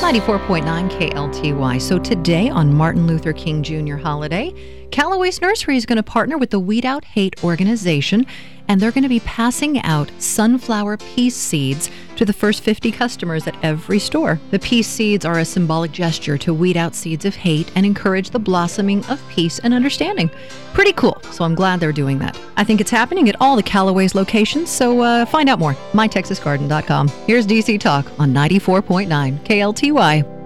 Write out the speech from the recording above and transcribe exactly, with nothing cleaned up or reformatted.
ninety-four point nine K L T Y. So today on Martin Luther King Junior holiday, Callaway's Nursery is going to partner with the Weed Out Hate organization, and they're going to be passing out sunflower peace seeds to the first fifty customers at every store. The peace seeds are a symbolic gesture to weed out seeds of hate and encourage the blossoming of peace and understanding. Pretty cool, so I'm glad they're doing that. I think it's happening at all the Callaway's locations, so uh, find out more. my texas garden dot com. Here's D C Talk on ninety-four point nine K L T Y.